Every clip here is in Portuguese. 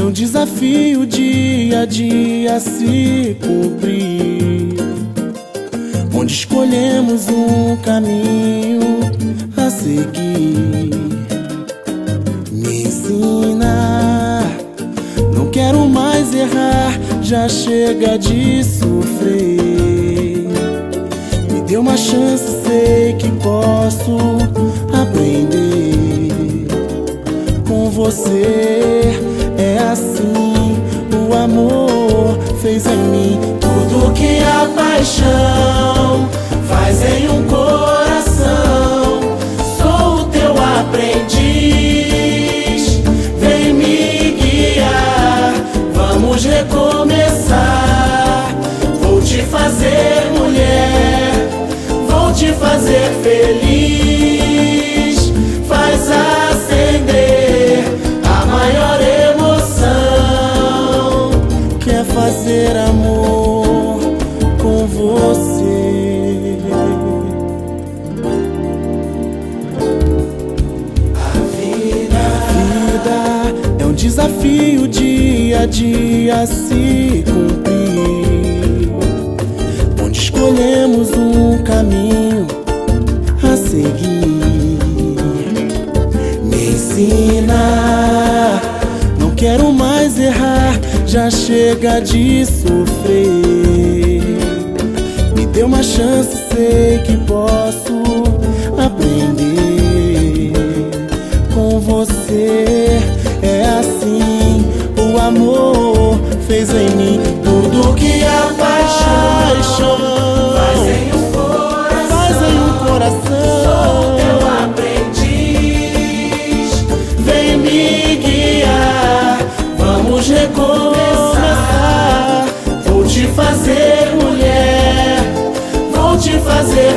um desafio dia a dia se cumprir, onde escolhemos um caminho a seguir. Me ensina, não quero mais errar, já chega de sofrer. Me dê uma chance, sei que posso aprender. Com você é assim, o amor fez em mim tudo que a paixão faz em um coração. Sou o teu aprendiz, vem me guiar, vamos recomeçar. Vou te fazer mulher, vou te fazer feliz. Faz acender a maior emoção, que é fazer amor com você. A vida é um desafio dia a dia se cumprir, onde escolhemos um caminho a seguir. Me ensina, não quero mais errar, já chega de sofrer. Me dê uma chance, sei que posso aprender. Com você é assim, o amor fez em mim tudo que a paixão faz em um coração. Sou teu aprendiz, Vem me guiar, vamos recomeçar. Vou te fazer mulher, vou te fazer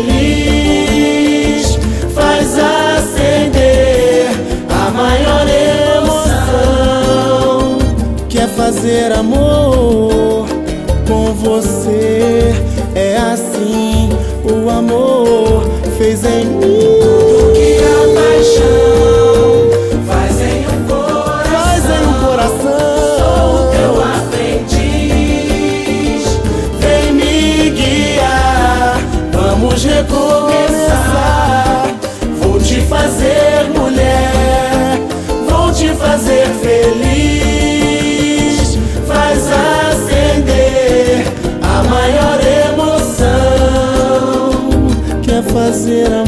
feliz. Faz acender a maior emoção, que é fazer amor com você. É assim, o amor fez em mim tudo que a paixão faz em um coração. Sou o teu aprendiz, Vem me guiar, vamos recomeçar. Vou te fazer mulher, vou te fazer feliz. Faz acender a maior emoção, que é fazer amor